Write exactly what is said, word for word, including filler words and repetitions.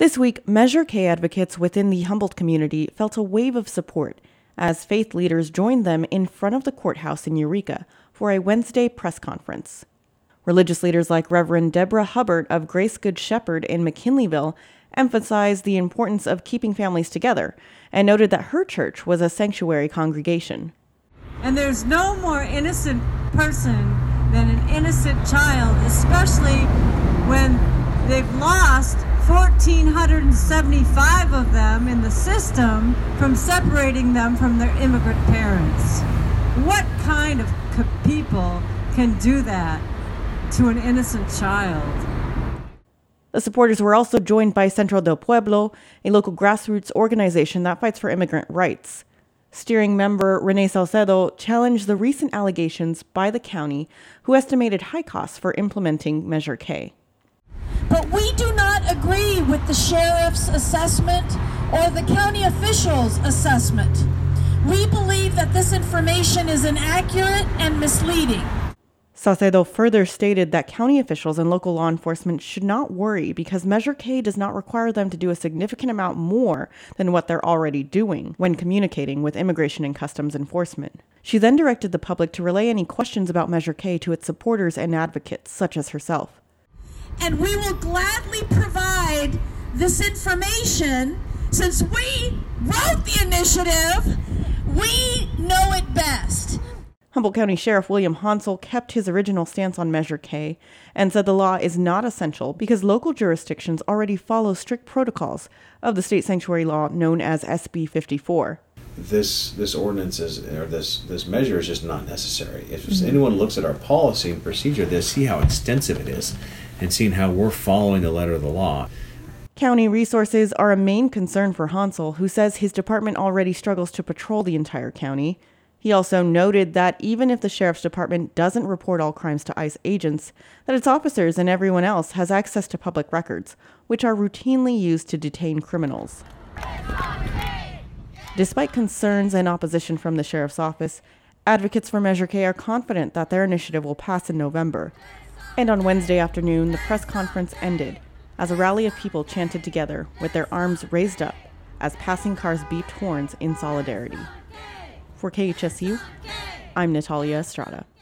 This week, Measure K advocates within the Humboldt community felt a wave of support as faith leaders joined them in front of the courthouse in Eureka for a Wednesday press conference. Religious leaders like Reverend Deborah Hubbard of Grace Good Shepherd in McKinleyville emphasized the importance of keeping families together and noted that her church was a sanctuary congregation. And there's no more innocent person than an innocent child, especially when they've lost one thousand four hundred seventy-five of them in the system from separating them from their immigrant parents. What kind of people can do that to an innocent child? The supporters were also joined by Centro del Pueblo, a local grassroots organization that fights for immigrant rights. Steering member Renee Salcedo challenged the recent allegations by the county, who estimated high costs for implementing Measure K. But we do not agree with the sheriff's assessment or the county official's assessment. We believe that this information is inaccurate and misleading. Salcedo further stated that county officials and local law enforcement should not worry because Measure K does not require them to do a significant amount more than what they're already doing when communicating with Immigration and Customs Enforcement. She then directed the public to relay any questions about Measure K to its supporters and advocates, such as herself. And we will gladly provide this information since we wrote the initiative. We know it best. Humboldt County Sheriff William Hansel kept his original stance on Measure K and said the law is not essential because local jurisdictions already follow strict protocols of the state sanctuary law known as S B fifty-four. This this ordinance is, or this this measure is just not necessary. If mm-hmm. anyone looks at our policy and procedure, they'll see how extensive it is and seeing how we're following the letter of the law. County resources are a main concern for Hansel, who says his department already struggles to patrol the entire county. He also noted that even if the sheriff's department doesn't report all crimes to ICE agents, that its officers and everyone else has access to public records, which are routinely used to detain criminals. Despite concerns and opposition from the sheriff's office, advocates for Measure K are confident that their initiative will pass in November. And on Wednesday afternoon, the press conference ended as a rally of people chanted together with their arms raised up as passing cars beeped horns in solidarity. For K H S U, I'm Natalia Estrada.